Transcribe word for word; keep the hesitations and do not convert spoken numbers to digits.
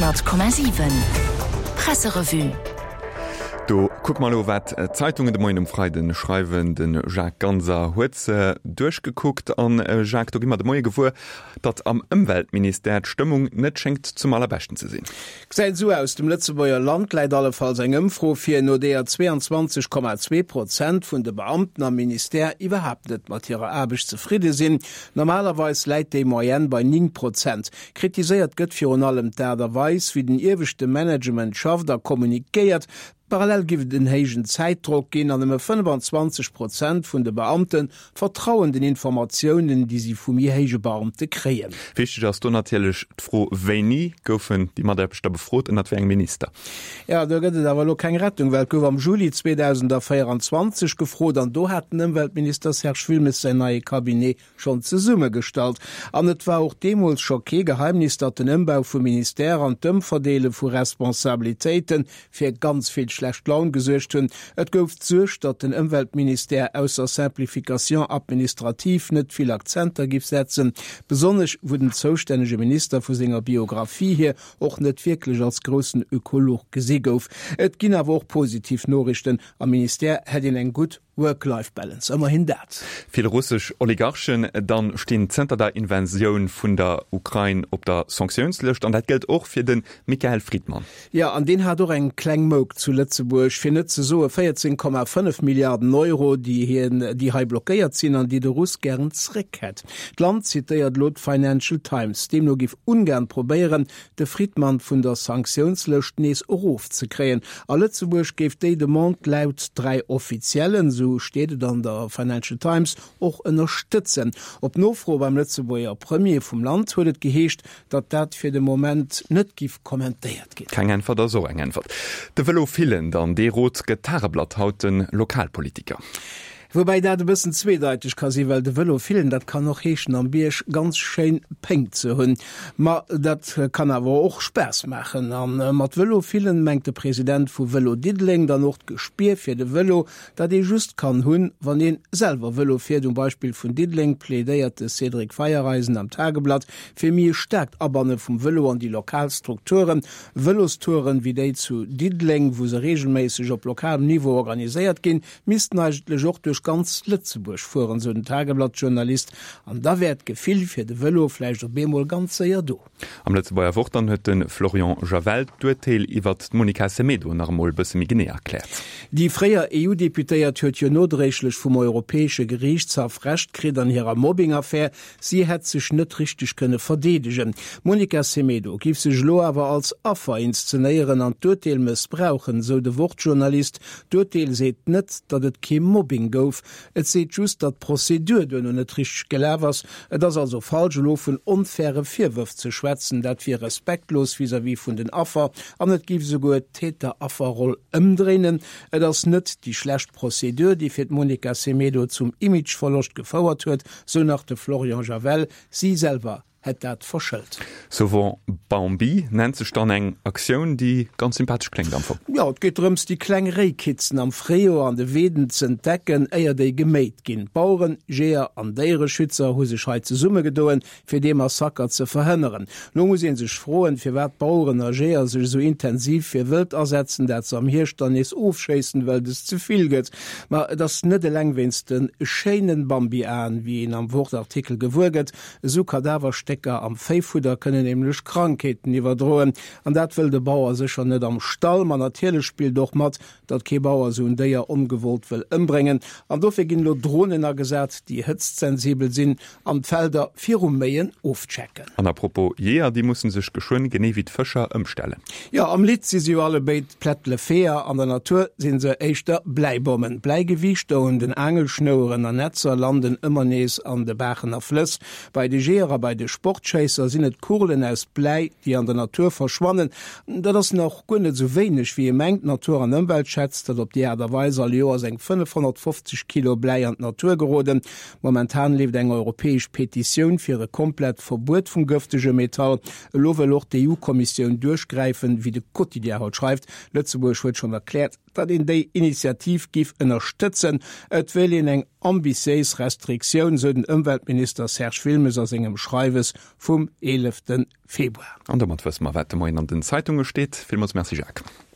dreihundert Komma sieben Presserevue. Du guck mal wat äh, Zeitungen de Moin um Freiden schreiben den Jacques Ganser huetze äh, durchgeguckt an äh, Jacques du immer de Moie gefu, dat am Umweltminister Stimmung net schenkt zum allerbesten zu sehen. Seid so aus dem Lützeburger Land leider allenfalls eng Impfro fir no der zweiundzwanzig Komma zwei Prozent vun de Beamten am Minister überhaupt net mat ihrer Arbeit zufrieden sinn. Normalerweise leit de Moyen bei neun Prozent. Kritisiert gëtt fir an allem der derweis wie den irwischte Management schafft da kommunikiert. Parallel givet den hegen Zeitdruck gehen an fünfundzwanzig Prozent vun de Beamten vertrauen den Informationen, die sie vum mir hege Beamte kreen. Wichtig dass du natürlich froh wenni goufen die man der befrot in der Minister. Ja da gëtt aber lo keine Rettung, weil gouf am Juli zweitausendvierundzwanzig gefrot an do hat den Umweltminister Herr Schwilmes sein neue Kabinett schon ze Summe gestalt. An et war auch demos Schocké Geheimnis dat den Umbau vu Minister an Dëmmverdele vu Responsabilitäten fir ganz viel schlecht laun gesuercht hun. Et gouf zuerst, dat den Umweltminister ausser Simplifikation administrativ net viel Akzenter gif setzen. Besonders wo den zuständige Minister vu senger Biografie hier och net wirklich als großen Ökolog gese gouf. Et ginn awer auch positiv Norrichten am Minister het in eng gut Work-Life-Balance, immerhin dat. Viele russisch Oligarchen, dann stehen Zentner der Invasion von der Ukraine op der Sanktionslist und das gilt auch für den Michael Friedmann. Ja, an den hat auch ein Kleinmog zu Lützeburg findet so vierzehn Komma fünf Milliarden Euro, die hier die hier blockiert sind, an die der Russ gern zurück hat. Das Land zitiert laut Financial Times, dem nur gif ungern probieren, den Friedmann von der Sanktionslist nes Ruf zu kriegen. A Lützeburg gibt die Demand laut drei Offiziellen, so steht dann der Financial Times auch unterstützen. Ob nofro beim Lützeburger Premier vom Land huet geheescht, dat dat für den Moment net gif kommentiert geht. Kein Antwort oder so eng Antwort. De Velo vielen dann de rot Gitarreblatt hauten Lokalpolitiker. Wobei dat bisssen zweedeitig quasi, weil de Velo vielen, dat kann noch heechen am Biersch ganz schön peng zu hunn. Ma dat kann aber auch Spaß machen. An äh, mat Velo vielen mengt der Präsident vu Velo Didling dann noch gespier fir de Velo, dat de just kann hunn, wann den selber Velo fir zum Beispiel vun Didling plädeierte Cedric Feierreisen am Tageblatt fir mir stärkt aberne vum Velo an die Lokalstrukturen, Velostouren wie déi zu Didling, wo se regelmäßig op lokalem Niveau organisiert gin, missten eigentlich auch durch ganz Lützeburg fuhren so den Tageblattjournalist an da werd gefil fir de Velofleisch op Bemol ganze ja do. Am Lützeburger Wochtern huet den Florian Javel duetel iwwer Monika Semedo nach Mol bësse mi gene erklärt. Die freier E U-Deputéiert huet jo notrechlech vum Europäesche Gerichtshof recht krit an ihrer Mobbingaffaire, sie het sech net richtig könne verdedigen. Monika Semedo gif sech lo awer als Affer inszenéieren an Duetel missbrauchen, so de Wortjournalist. Duetel seet net, dat et ke Mobbing go. Et se just dat Prozedur dun net trich gelewers, dats also falsch lofen unfaire Vierwürf ze schwätzen, dat wir respektlos vis wie vun den Affer, an net gif so goet Täter Afferroll ëmdrehen, et ass net die schlecht Prozedur, die fir Monika Semedo zum Imageverlust gefauert huet, so nach de Florian Javel, sie selber het dat verschëlt. So wo Bambi nennt sech dann eng Aktion, die ganz sympathisch klingt am. Ja, et geht rums die Klengereikitzen am Freo an de Weden ze entdecken, eier déi geméit ginn. Bauuren, Geer an déiere Schützer hu sech heize Summe gedoen, fir de Massaker ze verhënneren. No muss en sech froen, fir wat Bauuren a Geer sech so intensiv fir Wild ersetzen, dat ze am Hirstand is ofscheessen, well es zuviel gëtt. Ma das net de lengwinsten Scheinen Bambi an, wie en am Wortartikel gewurget, so Kadaver Stecker am Féifuder können nämlich Krankheiten iwwerdroen. An dat will de Bauer secher net am Stall, man natürlich spiel doch mat, dat Kebauer so déier ungewollt will ëmbringen. An dofir ginn lo Drohnen er gesät, die hitzsensibel sinn, an Felder vier um Meien aufchecken. An apropos Jeer, die mussssen sech geschwoen gene wie d'Fëscher ëmstellen. Ja, am Lit si sie alle beit plättle Feer, an der Natur sinn se eichter Bleibommen. Bleigewichte und den Angelschnouren an Netzer landen immer nees an de Bachener Flüss. Bei de Geer, bei de Sportchaser sind et Kurlen aus Blei, die an der Natur verschwannen. Dat das noch gunnet so wenig wie mengt Natur an Umwelt schätzt, dat op die Erderweise all Joer seg fünfhundertfünfzig Kilo Blei an Natur geroden. Momentan lebt eng europäisch Petition fir e komplett Verbot vum giftige Metall. Lowe loch de E U-Kommission durchgreifen, wie de Quotidien haut schreibt. Lützeburg huet schon erklärt, dat in déi Initiativ gif ënnerstëtzen, et will in eng ambitiéis Restriktion so den Umweltminister Serge Wilmes aus engem Schreiwes vum elften Februar. An der mat wës ma wette moin an den Zeitungen steet, Filmos Merci Jacques.